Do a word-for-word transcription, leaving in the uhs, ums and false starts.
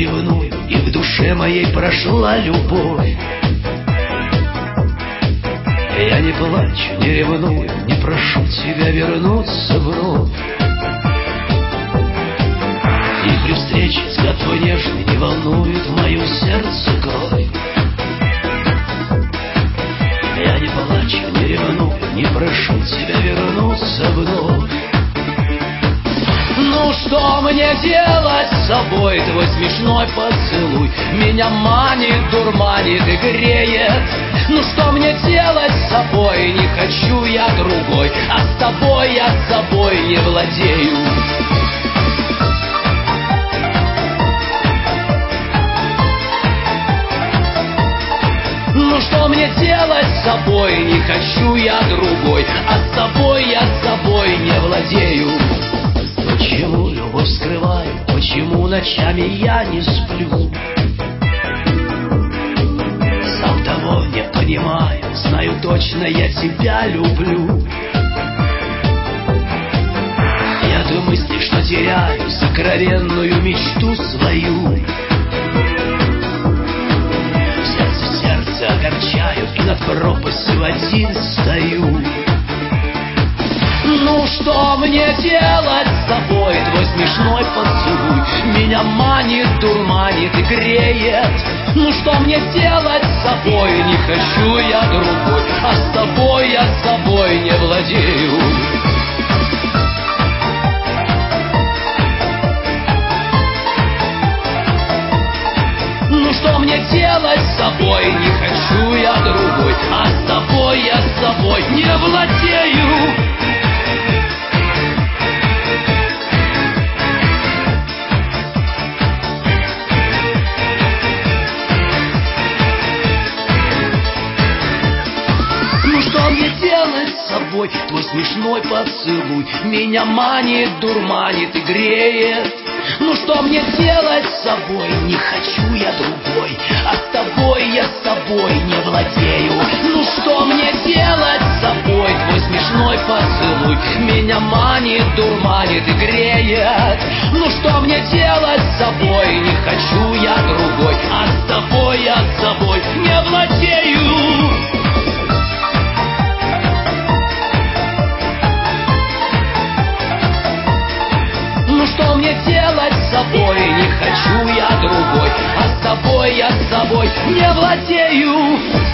ревную, и в душе моей прошла любовь. Я не плачу, не ревную, не прошу тебя вернуться вновь. И при встрече взгляд твой нежный не волнует мое сердце кровь. Я не плачу, не ревную, не прошу тебя вернуться вновь. Ну что мне делать с собой? Твой смешной поцелуй меня манит, дурманит и греет. Ну что мне делать с собой? Не хочу я другой, а с тобой я собой не владею. Ну что мне делать с собой? Не хочу я другой, а с тобой я собой не владею. Почему любовь скрываю? Почему ночами я не сплю? Сам того не понимаю, знаю точно, я тебя люблю. Я до мысли, что теряю сокровенную мечту свою. В сердце сердце огорчаю и над пропастью один стою. Ну что мне делать с тобой? Твой смешной поцелуй меня манит, дурманит и греет. Ну что мне делать с собой? Не хочу я другой, а с тобой я собой не владею. Ну что мне делать с собой? Не хочу я другой, а с тобой я собой не владею. Что мне делать с собой? Твой смешной поцелуй меня манит, дурманит и греет. Ну что мне делать с собой? Не хочу я другой, а с тобой я с собой не владею. Ну что мне делать с собой? Твой смешной поцелуй меня манит, дурманит и греет. Ну что мне делать с собой? Не хочу я другой, а с тобой я с собой не владею. Ну что мне делать с собой? Не хочу я другой, а с тобой я с собой не владею.